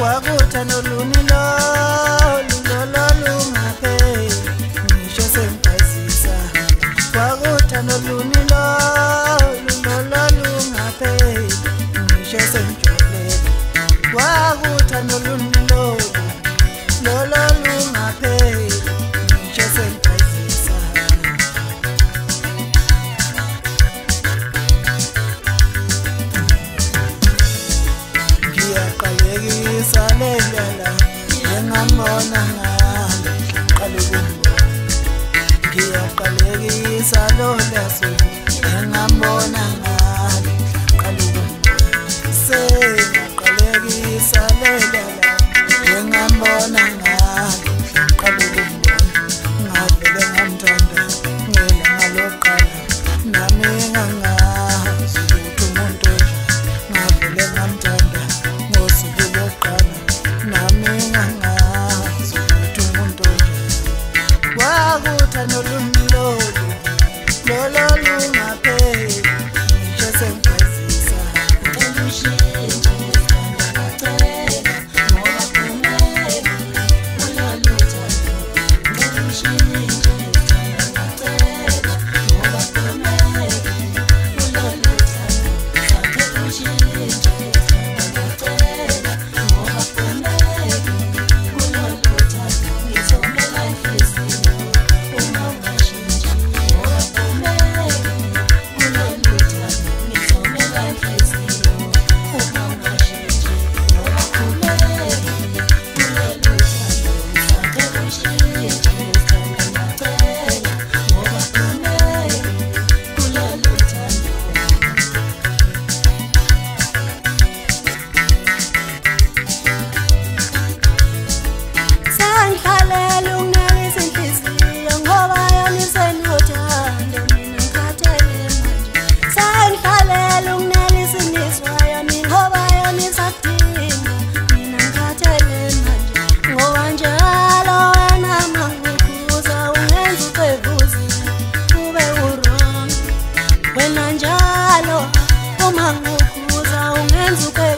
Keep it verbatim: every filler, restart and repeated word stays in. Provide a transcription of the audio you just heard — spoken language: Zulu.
wakuthanda olunilo lulolo lungapheli ngisho sengibhazisa wakuthanda olunilo lulolo lungapheli ngisho sengijwayele wakuthanda olunilo lolo lungapheli ngisho sengibhazisa ngiyaqalekisa lendlela engambona ngalo qalukubona ngiyaqalekisa lo leso engambona ngalo qalukubona sengaqalekisa lendlela engambona ngalo qalukubona ngavele ngamthanda ngela ngaloqala nami ngangazi ukuthi umuntu ngavele ngamthanda ngosuku lokuqala nami ngangazi ukuthi umuntu wakuthanda olunilo lolo lungapheli ngisho sengibhazisa Elushintshe sithanda ngacela ngoba kumele kulolu thando. Elushintshe sithanda ngacela ngoba kumele kulolu thando. Sakhe elushintshe sithanda ngacela ngoba kumele kulolu thando. Ngithomela inhliziyo uma ungashintshi ngoba kumele kulolu thando. Ngithomela inhliziyo uma ungashintshi ngoba kumele kulolu thando. Sakhe elushintshe sithanda ngacela ngoba kumele kulolu thando. Sangihlalela ukunakisa inhliziyo ngoba yona isenothando mina ngikhathele manje. Sangihlalela ukunakisa imizwa yami ngoba yona isadinga mina ngikhathele manje. Ngoba njalo wena mangikubuza ungenza ucevuze ube u-wrong. Wena njalo uma ngikubuza ungenza ucevuze